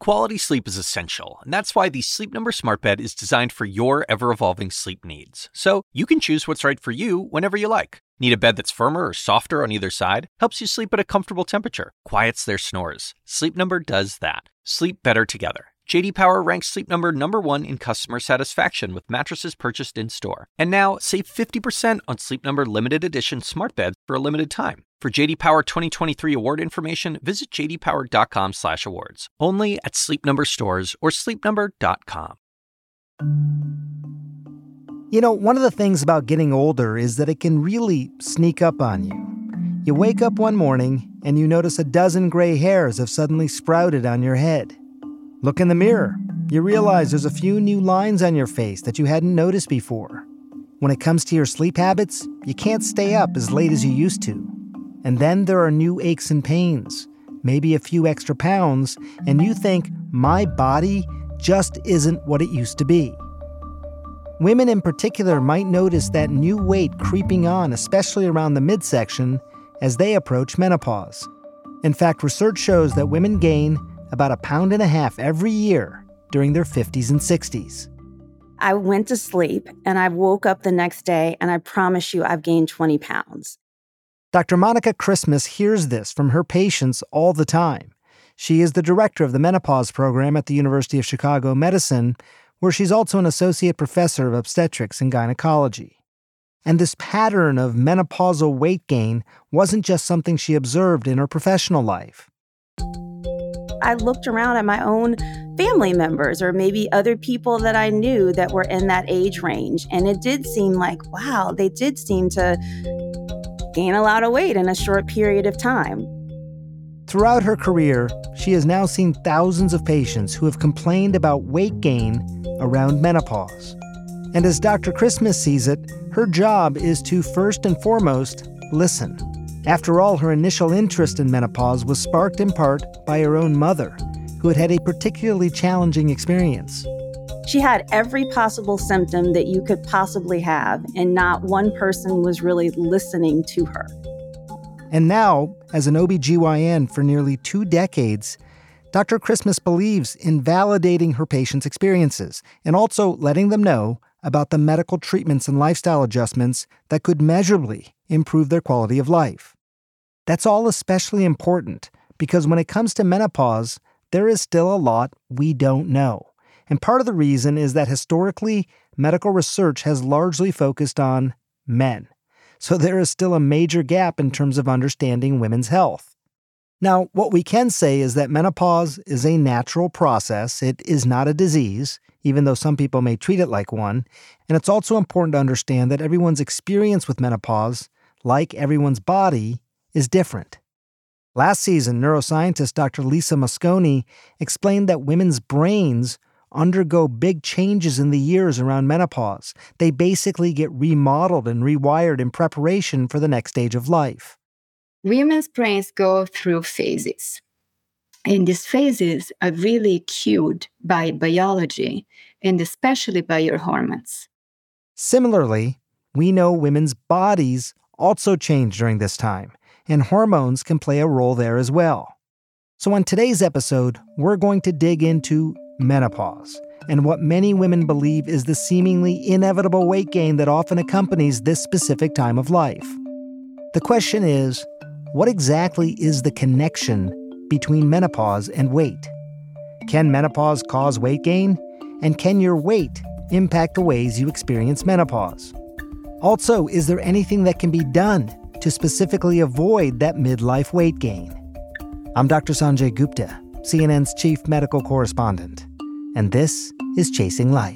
Quality sleep is essential, and that's why the Sleep Number Smart Bed is designed for your ever-evolving sleep needs. So you can choose what's right for you whenever you like. Need a bed that's firmer or softer on either side? Helps you sleep at a comfortable temperature, quiets their snores. Sleep Number does that. Sleep better together. J.D. Power ranks Sleep Number #1 in customer satisfaction with mattresses purchased in-store. And now, save 50% on Sleep Number limited edition smart beds for a limited time. For J.D. Power 2023 award information, visit jdpower.com/awards. Only at Sleep Number stores or sleepnumber.com. You know, one of the things about getting older is that it can really sneak up on you. You wake up one morning and you notice a dozen gray hairs have suddenly sprouted on your head. Look in the mirror. You realize there's a few new lines on your face that you hadn't noticed before. When it comes to your sleep habits, you can't stay up as late as you used to. And then there are new aches and pains, maybe a few extra pounds, and you think, my body just isn't what it used to be. Women in particular might notice that new weight creeping on, especially around the midsection, as they approach menopause. In fact, research shows that women gain about 1.5 pounds every year during their 50s and 60s. I went to sleep and I woke up the next day and I promise you I've gained 20 pounds. Dr. Monica Christmas hears this from her patients all the time. She is the director of the menopause program at the University of Chicago Medicine, where she's also an associate professor of obstetrics and gynecology. And this pattern of menopausal weight gain wasn't just something she observed in her professional life. I looked around at my own family members or maybe other people that I knew that were in that age range. And it did seem like, wow, they did seem to gain a lot of weight in a short period of time. Throughout her career, she has now seen thousands of patients who have complained about weight gain around menopause. And as Dr. Christmas sees it, her job is to first and foremost listen. After all, her initial interest in menopause was sparked in part by her own mother, who had had a particularly challenging experience. She had every possible symptom that you could possibly have, and not one person was really listening to her. And now, as an OBGYN for nearly 2 decades, Dr. Christmas believes in validating her patients' experiences and also letting them know about the medical treatments and lifestyle adjustments that could measurably improve their quality of life. That's all especially important because when it comes to menopause, there is still a lot we don't know. And part of the reason is that historically, medical research has largely focused on men. So there is still a major gap in terms of understanding women's health. Now, what we can say is that menopause is a natural process. It is not a disease, even though some people may treat it like one. And it's also important to understand that everyone's experience with menopause, like everyone's body, is different. Last season, neuroscientist Dr. Lisa Mosconi explained that women's brains undergo big changes in the years around menopause. They basically get remodeled and rewired in preparation for the next stage of life. Women's brains go through phases. And these phases are really cued by biology and especially by your hormones. Similarly, we know women's bodies also change during this time, and hormones can play a role there as well. So on today's episode, we're going to dig into menopause and what many women believe is the seemingly inevitable weight gain that often accompanies this specific time of life. The question is, what exactly is the connection between menopause and weight? Can menopause cause weight gain? And can your weight impact the ways you experience menopause? Also, is there anything that can be done to specifically avoid that midlife weight gain? I'm Dr. Sanjay Gupta, CNN's chief medical correspondent, and this is Chasing Life.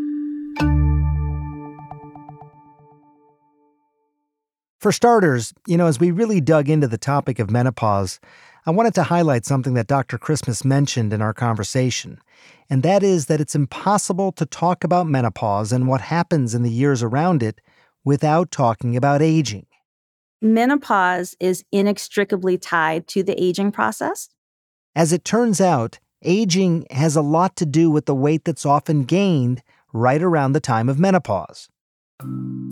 For starters, as we really dug into the topic of menopause, I wanted to highlight something that Dr. Christmas mentioned in our conversation, and that is that it's impossible to talk about menopause and what happens in the years around it without talking about aging. Menopause is inextricably tied to the aging process. As it turns out, aging has a lot to do with the weight that's often gained right around the time of menopause.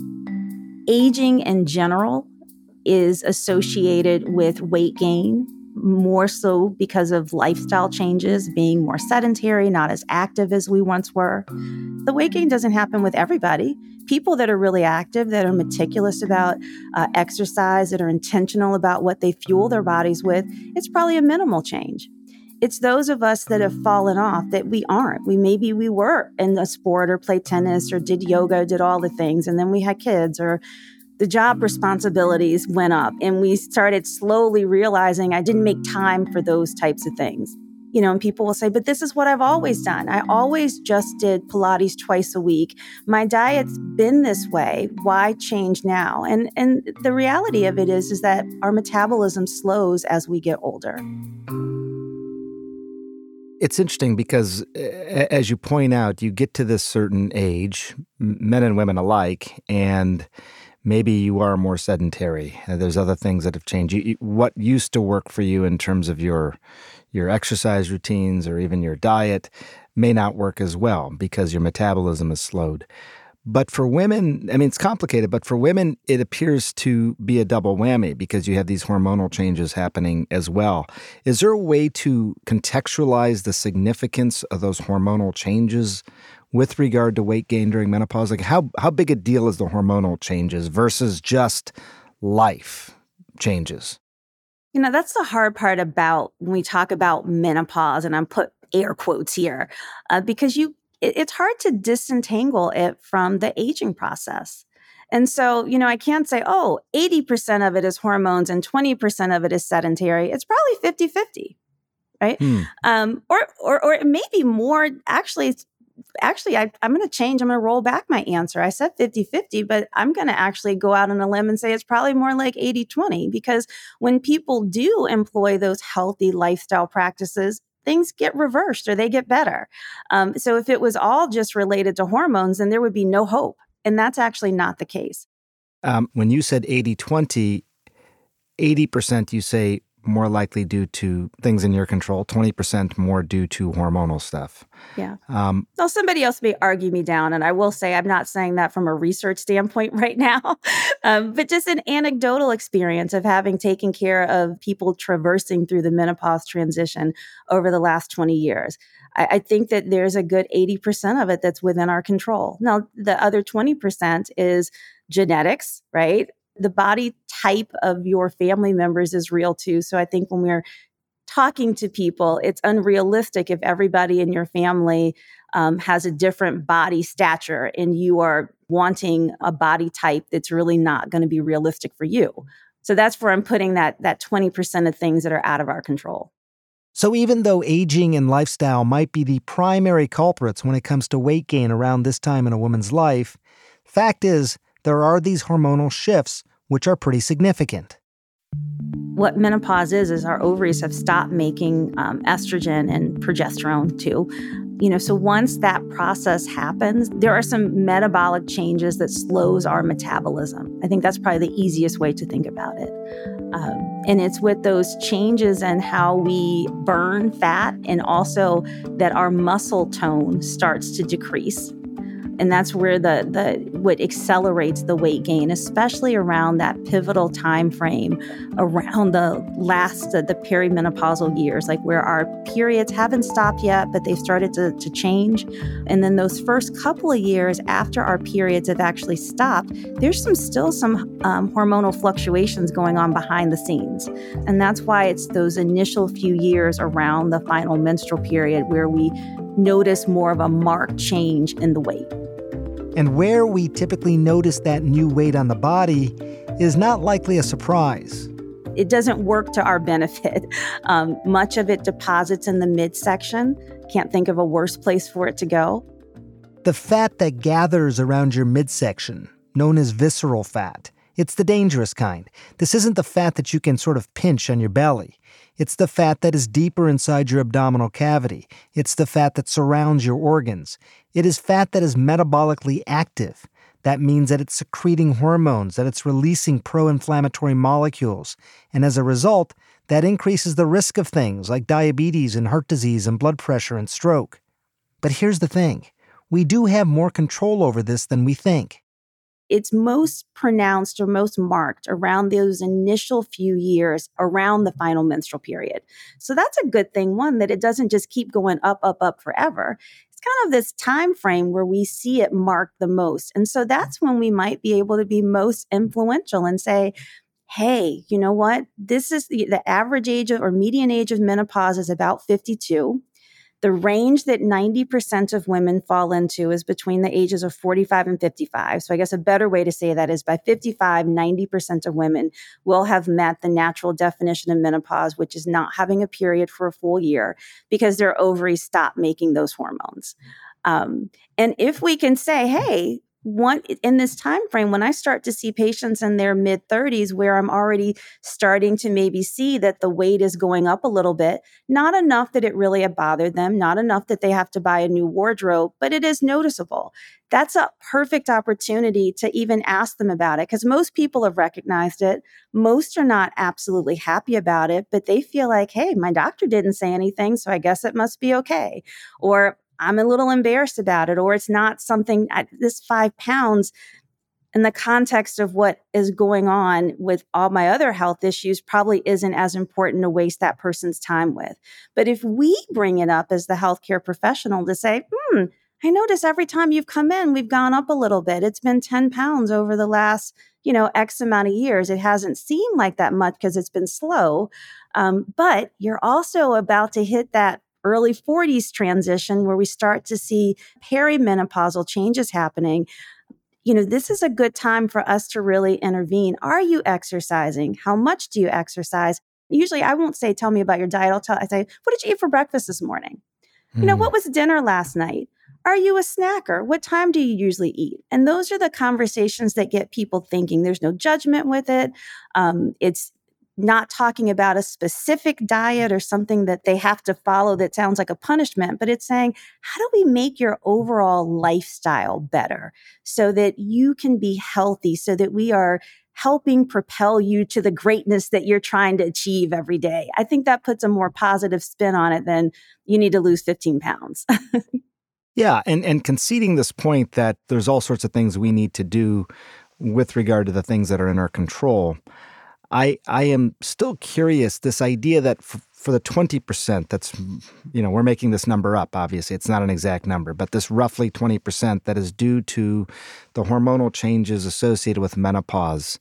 Aging in general is associated with weight gain, more so because of lifestyle changes, being more sedentary, not as active as we once were. The weight gain doesn't happen with everybody. People that are really active, that are meticulous about exercise, that are intentional about what they fuel their bodies with, it's probably a minimal change. It's those of us that have fallen off that we aren't. Maybe we were in a sport or played tennis or did yoga, did all the things, and then we had kids or the job responsibilities went up and we started slowly realizing I didn't make time for those types of things. And people will say, but this is what I've always done. I always just did Pilates twice a week. My diet's been this way. Why change now? And the reality of it is that our metabolism slows as we get older. It's interesting because, as you point out, you get to this certain age, men and women alike, and maybe you are more sedentary. There's other things that have changed. What used to work for you in terms of your exercise routines or even your diet may not work as well because your metabolism is slowed. But for women, it's complicated, but for women, it appears to be a double whammy because you have these hormonal changes happening as well. Is there a way to contextualize the significance of those hormonal changes with regard to weight gain during menopause? Like how big a deal is the hormonal changes versus just life changes? That's the hard part about when we talk about menopause, and I'm put air quotes here, because it's hard to disentangle it from the aging process. And so, I can't say, 80% of it is hormones and 20% of it is sedentary. It's probably 50-50, right? Or it may be more. Actually, I'm going to change. I'm going to roll back my answer. I said 50-50, but I'm going to actually go out on a limb and say it's probably more like 80-20, because when people do employ those healthy lifestyle practices, things get reversed or they get better. So if it was all just related to hormones, then there would be no hope. And that's actually not the case. When you said 80-20, 80% you say more likely due to things in your control, 20% more due to hormonal stuff. Yeah. So somebody else may argue me down, and I will say I'm not saying that from a research standpoint right now, but just an anecdotal experience of having taken care of people traversing through the menopause transition over the last 20 years. I think that there's a good 80% of it that's within our control. Now, the other 20% is genetics, right? The body type of your family members is real too. So I think when we're talking to people, it's unrealistic if everybody in your family has a different body stature and you are wanting a body type that's really not going to be realistic for you. So that's where I'm putting that 20% of things that are out of our control. So even though aging and lifestyle might be the primary culprits when it comes to weight gain around this time in a woman's life, fact is there are these hormonal shifts which are pretty significant. What menopause is our ovaries have stopped making estrogen and progesterone too. So once that process happens, there are some metabolic changes that slows our metabolism. I think that's probably the easiest way to think about it. And it's with those changes in how we burn fat and also that our muscle tone starts to decrease. And that's where what accelerates the weight gain, especially around that pivotal time frame, around the perimenopausal years, like where our periods haven't stopped yet, but they've started to change. And then those first couple of years after our periods have actually stopped, there's still some hormonal fluctuations going on behind the scenes. And that's why it's those initial few years around the final menstrual period where we notice more of a marked change in the weight. And where we typically notice that new weight on the body is not likely a surprise. It doesn't work to our benefit. Much of it deposits in the midsection. Can't think of a worse place for it to go. The fat that gathers around your midsection, known as visceral fat, it's the dangerous kind. This isn't the fat that you can sort of pinch on your belly. It's the fat that is deeper inside your abdominal cavity. It's the fat that surrounds your organs. It is fat that is metabolically active. That means that it's secreting hormones, that it's releasing pro-inflammatory molecules. And as a result, that increases the risk of things like diabetes and heart disease and blood pressure and stroke. But here's the thing. We do have more control over this than we think. it's most pronounced or most marked around those initial few years around the final menstrual period. So that's a good thing, one, that it doesn't just keep going up, up, up forever. It's kind of this time frame where we see it marked the most. And so that's when we might be able to be most influential and say, hey, you know what? This is the average age or median age of menopause is about 52. The range that 90% of women fall into is between the ages of 45 and 55. So I guess a better way to say that is by 55, 90% of women will have met the natural definition of menopause, which is not having a period for a full year because their ovaries stop making those hormones. And if we can say, hey, in this time frame, when I start to see patients in their mid 30s where I'm already starting to maybe see that the weight is going up a little bit, not enough that it really bothered them, not enough that they have to buy a new wardrobe, but it is noticeable. That's a perfect opportunity to even ask them about it because most people have recognized it. Most are not absolutely happy about it, but they feel like, hey, my doctor didn't say anything, so I guess it must be okay. Or I'm a little embarrassed about it, or it's not something, this 5 pounds in the context of what is going on with all my other health issues probably isn't as important to waste that person's time with. But if we bring it up as the healthcare professional to say, I notice every time you've come in, we've gone up a little bit. It's been 10 pounds over the last, X amount of years. It hasn't seemed like that much because it's been slow. But you're also about to hit that early 40s transition where we start to see perimenopausal changes happening. This is a good time for us to really intervene. Are you exercising? How much do you exercise? Usually I won't say, tell me about your diet. I say, what did you eat for breakfast this morning? What was dinner last night? Are you a snacker? What time do you usually eat? And those are the conversations that get people thinking. There's no judgment with it. It's not talking about a specific diet or something that they have to follow that sounds like a punishment, but it's saying, how do we make your overall lifestyle better so that you can be healthy, so that we are helping propel you to the greatness that you're trying to achieve every day? I think that puts a more positive spin on it than you need to lose 15 pounds. Yeah, and conceding this point that there's all sorts of things we need to do with regard to the things that are in our control, I am still curious, this idea that for the 20%, that's, we're making this number up, obviously. It's not an exact number, but this roughly 20% that is due to the hormonal changes associated with menopause,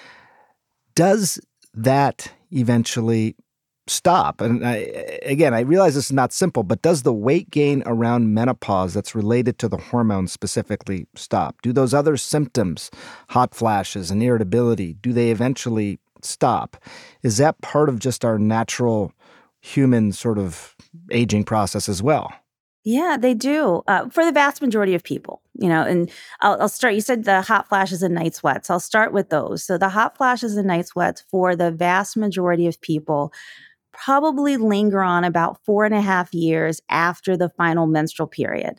does that eventually stop? And I realize this is not simple, but does the weight gain around menopause that's related to the hormones specifically stop? Do those other symptoms, hot flashes and irritability, do they eventually stop? Is that part of just our natural human sort of aging process as well? Yeah, they do. For the vast majority of people, and I'll start, you said the hot flashes and night sweats. I'll start with those. So the hot flashes and night sweats for the vast majority of people probably linger on about 4.5 years after the final menstrual period.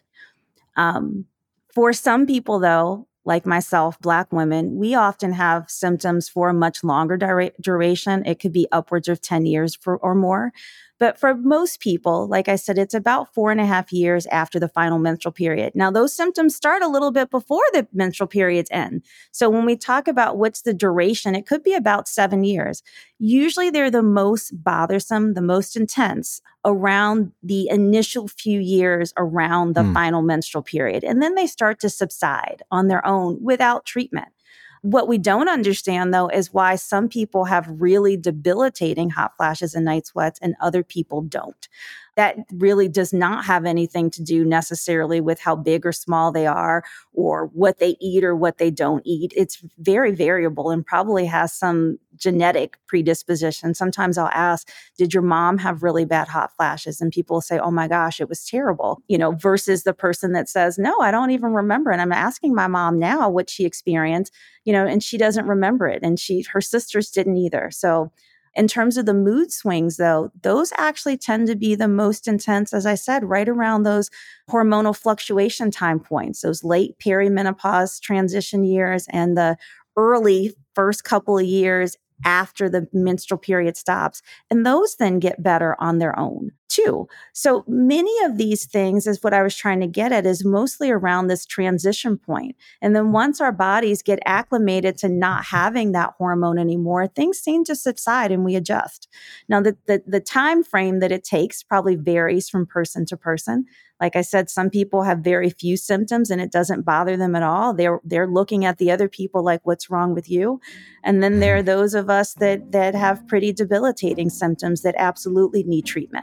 For some people, though, like myself, Black women, we often have symptoms for a much longer duration. It could be upwards of 10 years or more. But for most people, like I said, it's about 4.5 years after the final menstrual period. Now, those symptoms start a little bit before the menstrual periods end. So when we talk about what's the duration, it could be about 7 years. Usually they're the most bothersome, the most intense around the initial few years around the final menstrual period. And then they start to subside on their own without treatment. What we don't understand, though, is why some people have really debilitating hot flashes and night sweats and other people don't. That really does not have anything to do necessarily with how big or small they are or what they eat or what they don't eat. It's very variable and probably has some genetic predisposition. Sometimes I'll ask, did your mom have really bad hot flashes? And people will say, oh my gosh, it was terrible, versus the person that says, no, I don't even remember. And I'm asking my mom now what she experienced, and she doesn't remember it. And her sisters didn't either. So in terms of the mood swings, though, those actually tend to be the most intense, as I said, right around those hormonal fluctuation time points, those late perimenopause transition years and the early first couple of years after the menstrual period stops. And those then get better on their own. too. So many of these things is what I was trying to get at, is mostly around this transition point. And then once our bodies get acclimated to not having that hormone anymore, things seem to subside and we adjust. Now, the time frame that it takes probably varies from person to person. Like I said, some people have very few symptoms and it doesn't bother them at all. They're looking at the other people like, what's wrong with you? And then there are those of us that have pretty debilitating symptoms that absolutely need treatment.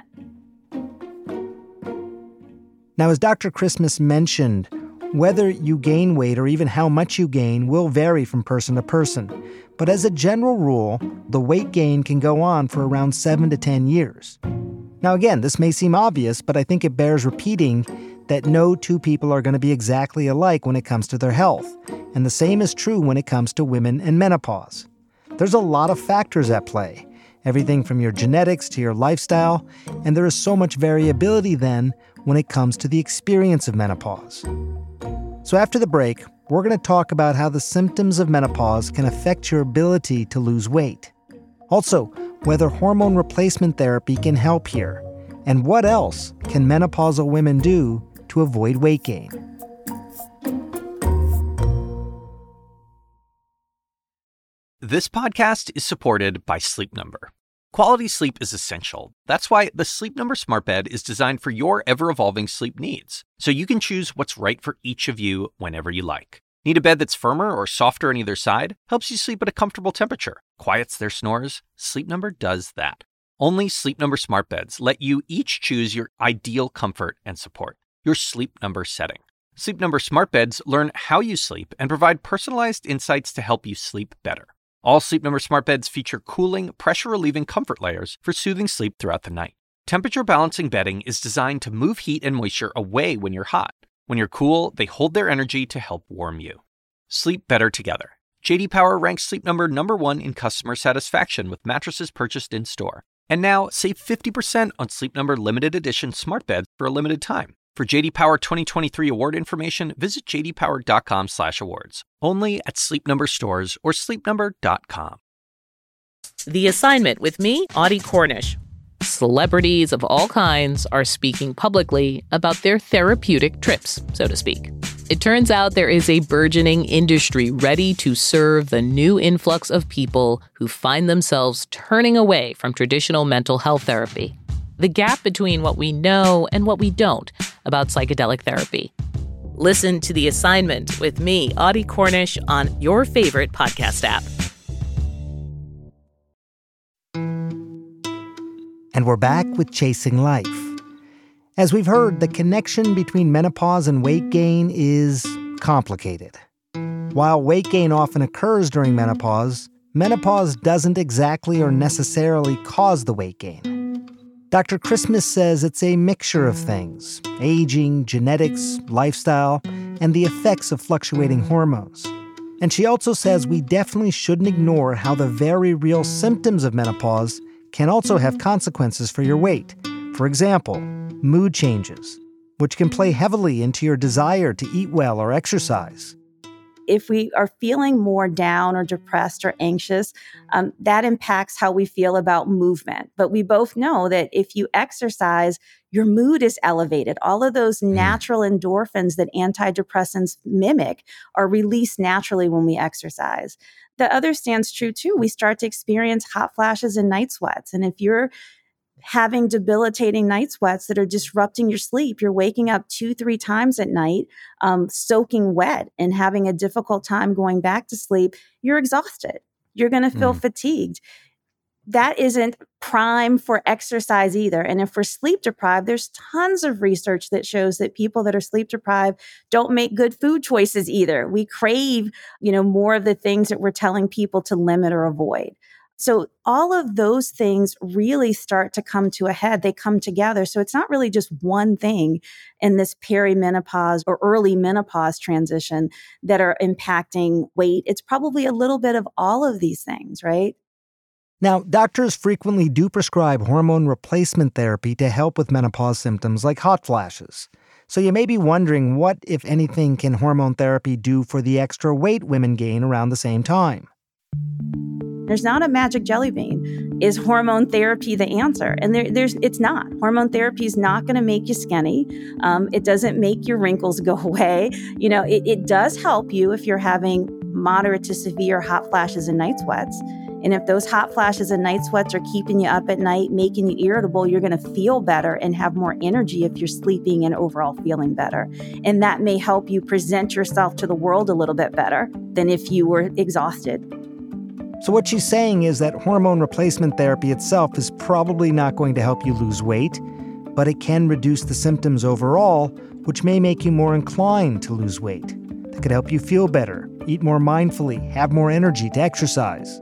Now, as Dr. Christmas mentioned, whether you gain weight or even how much you gain will vary from person to person. But as a general rule, the weight gain can go on for around 7 to 10 years. Now, again, this may seem obvious, but I think it bears repeating that no two people are going to be exactly alike when it comes to their health. And the same is true when it comes to women and menopause. There's a lot of factors at play, everything from your genetics to your lifestyle, and there is so much variability then when it comes to the experience of menopause. So after the break, we're going to talk about how the symptoms of menopause can affect your ability to lose weight. Also, whether hormone replacement therapy can help here, and what else can menopausal women do to avoid weight gain. This podcast is supported by Sleep Number. Quality sleep is essential. That's why the Sleep Number Smart Bed is designed for your ever-evolving sleep needs, so you can choose what's right for each of you whenever you like. Need a bed that's firmer or softer on either side? Helps you sleep at a comfortable temperature. Quiets their snores? Sleep Number does that. Only Sleep Number Smart Beds let you each choose your ideal comfort and support, your Sleep Number setting. Sleep Number Smart Beds learn how you sleep and provide personalized insights to help you sleep better. All Sleep Number Smart Beds feature cooling, pressure-relieving comfort layers for soothing sleep throughout the night. Temperature-balancing bedding is designed to move heat and moisture away when you're hot. When you're cool, they hold their energy to help warm you. Sleep better together. J.D. Power ranks Sleep Number #1 in customer satisfaction with mattresses purchased in-store. And now, save 50% on Sleep Number limited edition smart beds for a limited time. For J.D. Power 2023 award information, visit jdpower.com/awards. Only at Sleep Number stores or sleepnumber.com. The Assignment with me, Audie Cornish. Celebrities of all kinds are speaking publicly about their therapeutic trips, so to speak. It turns out there is a burgeoning industry ready to serve the new influx of people who find themselves turning away from traditional mental health therapy. The gap between what we know and what we don't about psychedelic therapy. Listen to The Assignment with me, Audie Cornish, on your favorite podcast app. And we're back with Chasing Life. As we've heard, the connection between menopause and weight gain is complicated. While weight gain often occurs during menopause doesn't exactly or necessarily cause the weight gain. Dr. Christmas says it's a mixture of things: aging, genetics, lifestyle, and the effects of fluctuating hormones. And she also says we definitely shouldn't ignore how the very real symptoms of menopause can also have consequences for your weight. For example, mood changes, which can play heavily into your desire to eat well or exercise. If we are feeling more down or depressed or anxious, that impacts how we feel about movement. But we both know that if you exercise, your mood is elevated. All of those natural endorphins that antidepressants mimic are released naturally when we exercise. The other stands true too. We start to experience hot flashes and night sweats. And if you're having debilitating night sweats that are disrupting your sleep, you're waking up 2-3 times at night, soaking wet and having a difficult time going back to sleep, you're exhausted. You're going to feel fatigued. That isn't prime for exercise either. And if we're sleep deprived, there's tons of research that shows that people that are sleep deprived don't make good food choices either. We crave, more of the things that we're telling people to limit or avoid. So all of those things really start to come to a head. They come together. So it's not really just one thing in this perimenopause or early menopause transition that are impacting weight. It's probably a little bit of all of these things, right? Now, doctors frequently do prescribe hormone replacement therapy to help with menopause symptoms like hot flashes. So you may be wondering what, if anything, can hormone therapy do for the extra weight women gain around the same time? There's not a magic jelly bean. Is hormone therapy the answer? And it's not. Hormone therapy is not going to make you skinny. It doesn't make your wrinkles go away. It does help you if you're having moderate to severe hot flashes and night sweats. And if those hot flashes and night sweats are keeping you up at night, making you irritable, you're going to feel better and have more energy if you're sleeping and overall feeling better. And that may help you present yourself to the world a little bit better than if you were exhausted. So what she's saying is that hormone replacement therapy itself is probably not going to help you lose weight, but it can reduce the symptoms overall, which may make you more inclined to lose weight. That could help you feel better, eat more mindfully, have more energy to exercise.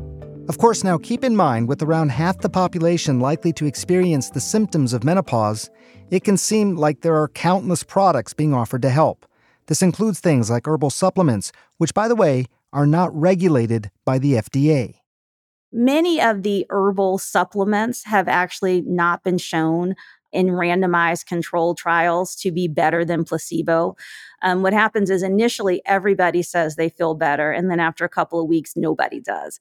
Of course, now keep in mind, with around half the population likely to experience the symptoms of menopause, it can seem like there are countless products being offered to help. This includes things like herbal supplements, which, by the way, are not regulated by the FDA. Many of the herbal supplements have actually not been shown in randomized controlled trials to be better than placebo. What happens is initially everybody says they feel better, and then after a couple of weeks, nobody does.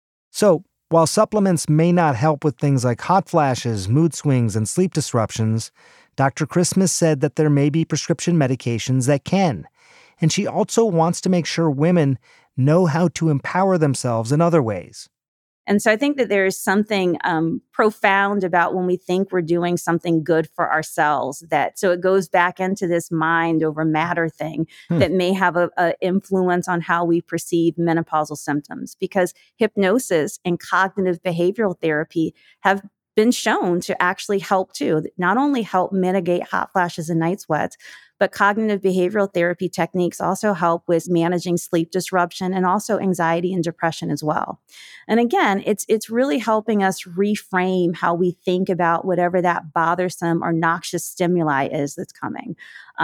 So, while supplements may not help with things like hot flashes, mood swings, and sleep disruptions, Dr. Christmas said that there may be prescription medications that can. And she also wants to make sure women know how to empower themselves in other ways. And so I think that there is something profound about when we think we're doing something good for ourselves. So it goes back into this mind over matter thing that may have a influence on how we perceive menopausal symptoms. Because hypnosis and cognitive behavioral therapy have been shown to actually help too. Not only help mitigate hot flashes and night sweats, but cognitive behavioral therapy techniques also help with managing sleep disruption and also anxiety and depression as well. And again, it's really helping us reframe how we think about whatever that bothersome or noxious stimuli is that's coming.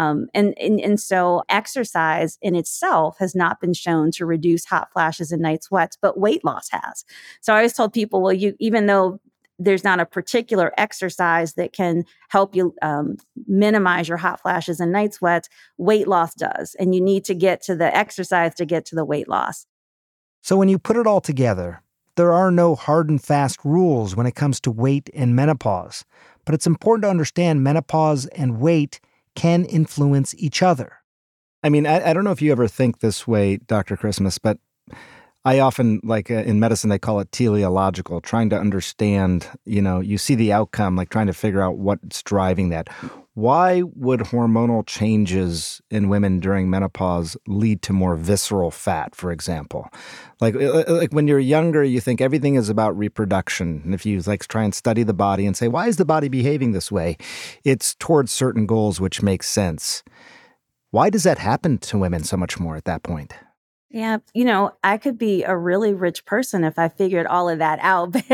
And so exercise in itself has not been shown to reduce hot flashes and night sweats, but weight loss has. So I always told people, well, even though there's not a particular exercise that can help you minimize your hot flashes and night sweats, weight loss does. And you need to get to the exercise to get to the weight loss. So when you put it all together, there are no hard and fast rules when it comes to weight and menopause. But it's important to understand menopause and weight can influence each other. I mean, I don't know if you ever think this way, Dr. Christmas, but I often, in medicine, they call it teleological, trying to understand, you see the outcome, like trying to figure out what's driving that. Why would hormonal changes in women during menopause lead to more visceral fat, for example? Like when you're younger, you think everything is about reproduction. And if you try and study the body and say, why is the body behaving this way? It's towards certain goals, which makes sense. Why does that happen to women so much more at that point? Yeah, I could be a really rich person if I figured all of that out. But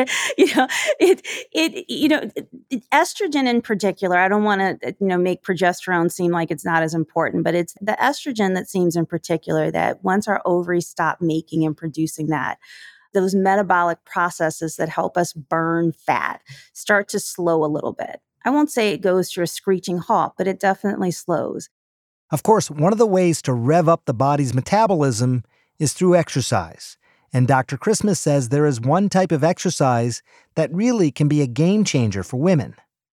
estrogen in particular, I don't want to make progesterone seem like it's not as important, but it's the estrogen that seems in particular that once our ovaries stop making and producing that, those metabolic processes that help us burn fat start to slow a little bit. I won't say it goes to a screeching halt, but it definitely slows. Of course, one of the ways to rev up the body's metabolism is through exercise. And Dr. Christmas says there is one type of exercise that really can be a game changer for women.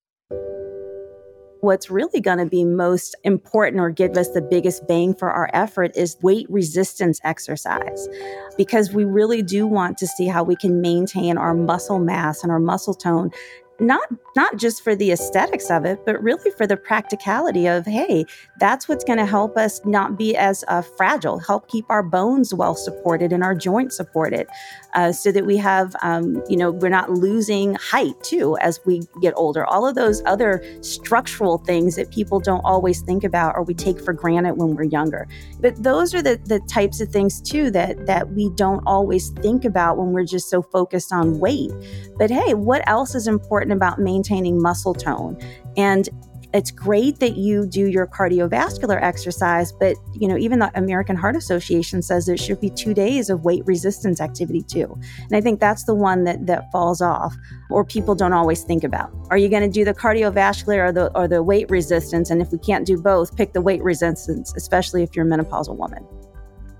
What's really going to be most important or give us the biggest bang for our effort is weight resistance exercise, because we really do want to see how we can maintain our muscle mass and our muscle tone. Not just for the aesthetics of it, but really for the practicality of, hey, that's what's going to help us not be as fragile, help keep our bones well supported and our joints supported, so that we have, we're not losing height too as we get older. All of those other structural things that people don't always think about or we take for granted when we're younger. But those are the types of things too that we don't always think about when we're just so focused on weight. But hey, what else is important about maintaining muscle tone? And it's great that you do your cardiovascular exercise, but even the American Heart Association says there should be 2 days of weight resistance activity too. And I think that's the one that falls off or people don't always think about. Are you going to do the cardiovascular or the weight resistance? And if we can't do both, pick the weight resistance, especially if you're a menopausal woman.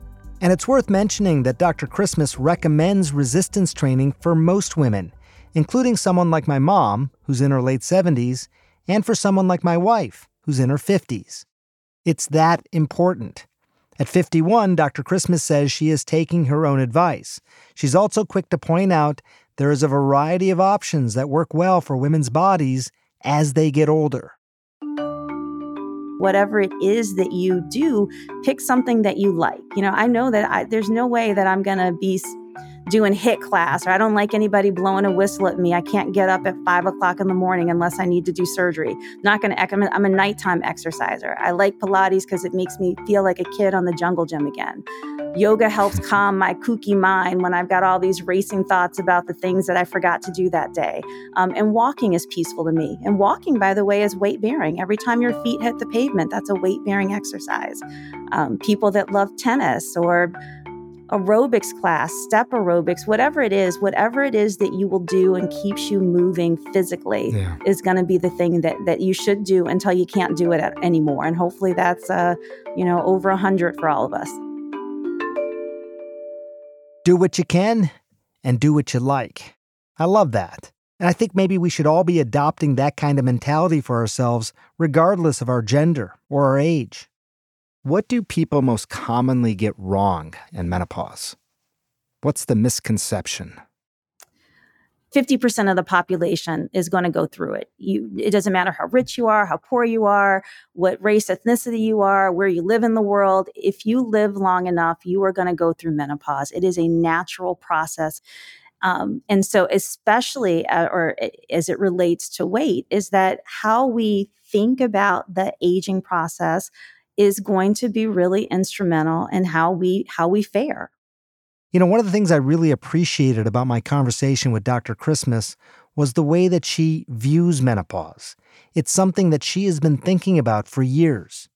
And it's worth mentioning that Dr. Christmas recommends resistance training for most women, including someone like my mom, who's in her late 70s, and for someone like my wife, who's in her 50s. It's that important. At 51, Dr. Christmas says she is taking her own advice. She's also quick to point out there is a variety of options that work well for women's bodies as they get older. Whatever it is that you do, pick something that you like. I know that there's no way that I'm going to be doing HIIT class, or I don't like anybody blowing a whistle at me. I can't get up at 5 o'clock in the morning unless I need to do surgery. I'm a nighttime exerciser. I like Pilates because it makes me feel like a kid on the jungle gym again. Yoga helps calm my kooky mind when I've got all these racing thoughts about the things that I forgot to do that day. And walking is peaceful to me. And walking, by the way, is weight bearing. Every time your feet hit the pavement, that's a weight bearing exercise. People that love tennis or aerobics class, step aerobics, whatever it is that you will do and keeps you moving physically is going to be the thing that you should do until you can't do it anymore. And hopefully that's, over 100 for all of us. Do what you can and do what you like. I love that. And I think maybe we should all be adopting that kind of mentality for ourselves, regardless of our gender or our age. What do people most commonly get wrong in menopause? What's the misconception? 50% of the population is going to go through it. It doesn't matter how rich you are, how poor you are, what race, ethnicity you are, where you live in the world. If you live long enough, you are going to go through menopause. It is a natural process. And so especially, or as it relates to weight, is that how we think about the aging process is going to be really instrumental in how we fare. One of the things I really appreciated about my conversation with Dr. Christmas was the way that she views menopause. It's something that she has been thinking about for years.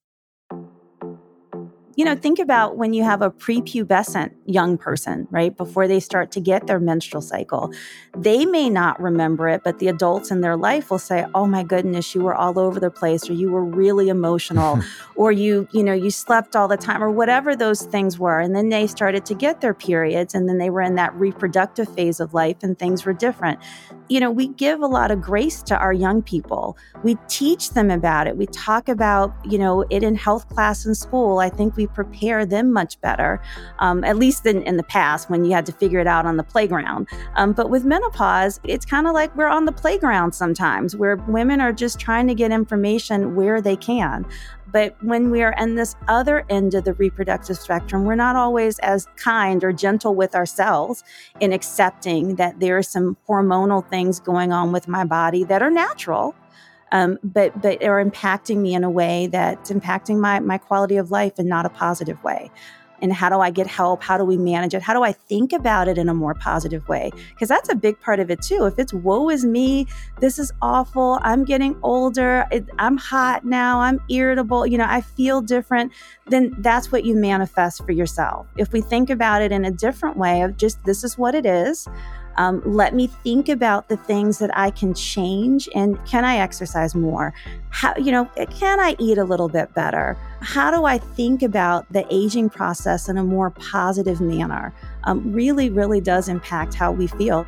Think about when you have a prepubescent young person, right, before they start to get their menstrual cycle. They may not remember it, but the adults in their life will say, oh my goodness, you were all over the place, or you were really emotional, or you slept all the time, or whatever those things were. And then they started to get their periods, and then they were in that reproductive phase of life, and things were different. We give a lot of grace to our young people. We teach them about it. We talk about, it in health class in school. I think we prepare them much better, at least in the past when you had to figure it out on the playground. But with menopause, it's kind of like we're on the playground sometimes, where women are just trying to get information where they can. But when we're in this other end of the reproductive spectrum, we're not always as kind or gentle with ourselves in accepting that there are some hormonal things going on with my body that are natural, but are impacting me in a way that's impacting my quality of life in not a positive way. And how do I get help? How do we manage it? How do I think about it in a more positive way? Because that's a big part of it too. If it's woe is me, this is awful, I'm getting older, I'm hot now, I'm irritable, I feel different, then that's what you manifest for yourself. If we think about it in a different way of just, this is what it is, let me think about the things that I can change, and can I exercise more? How, can I eat a little bit better? How do I think about the aging process in a more positive manner? Really, really does impact how we feel.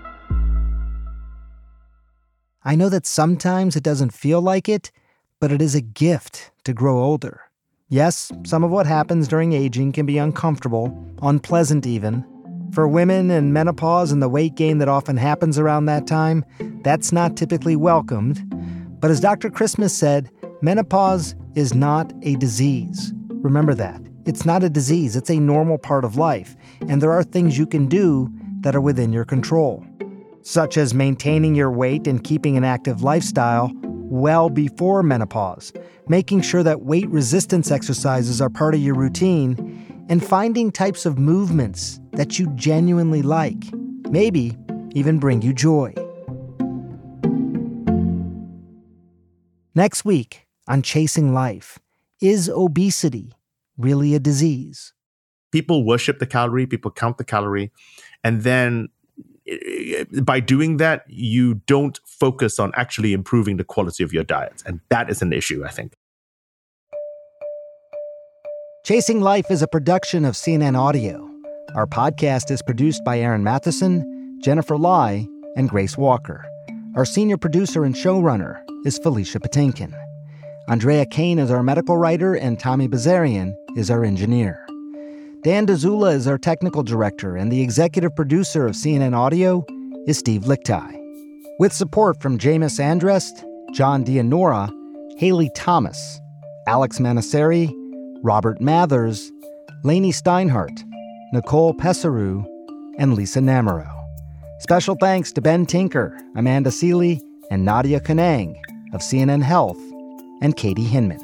I know that sometimes it doesn't feel like it, but it is a gift to grow older. Yes, some of what happens during aging can be uncomfortable, unpleasant even. For women in menopause and the weight gain that often happens around that time, that's not typically welcomed. But as Dr. Christmas said, menopause is not a disease. Remember that. It's not a disease. It's a normal part of life. And there are things you can do that are within your control, such as maintaining your weight and keeping an active lifestyle well before menopause, making sure that weight resistance exercises are part of your routine, and finding types of movements that you genuinely like, maybe even bring you joy. Next week on Chasing Life, is obesity really a disease? People worship the calorie, people count the calorie, and then by doing that, you don't focus on actually improving the quality of your diet. And that is an issue, I think. Chasing Life is a production of CNN Audio. Our podcast is produced by Aaron Matheson, Jennifer Lai, and Grace Walker. Our senior producer and showrunner is Felicia Patinkin. Andrea Kane is our medical writer, and Tommy Bazarian is our engineer. Dan Dzula is our technical director, and the executive producer of CNN Audio is Steve Lichtai. With support from Jameis Andrest, John Dianora, Haley Thomas, Alex Manasseri, Robert Mathers, Lainey Steinhardt, Nicole Pesaru, and Lisa Namaro. Special thanks to Ben Tinker, Amanda Seeley, and Nadia Kanang of CNN Health, and Katie Hinman.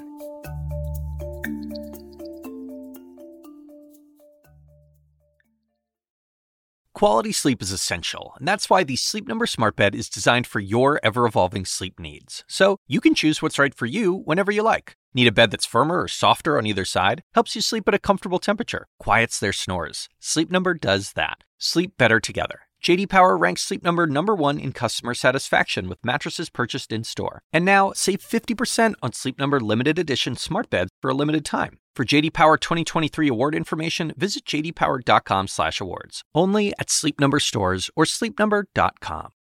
Quality sleep is essential, and that's why the Sleep Number Smart Bed is designed for your ever-evolving sleep needs. So you can choose what's right for you whenever you like. Need a bed that's firmer or softer on either side? Helps you sleep at a comfortable temperature. Quiets their snores. Sleep Number does that. Sleep better together. J.D. Power ranks Sleep Number #1 in customer satisfaction with mattresses purchased in-store. And now, save 50% on Sleep Number limited edition smart beds for a limited time. For J.D. Power 2023 award information, visit jdpower.com/awards. Only at Sleep Number stores or sleepnumber.com.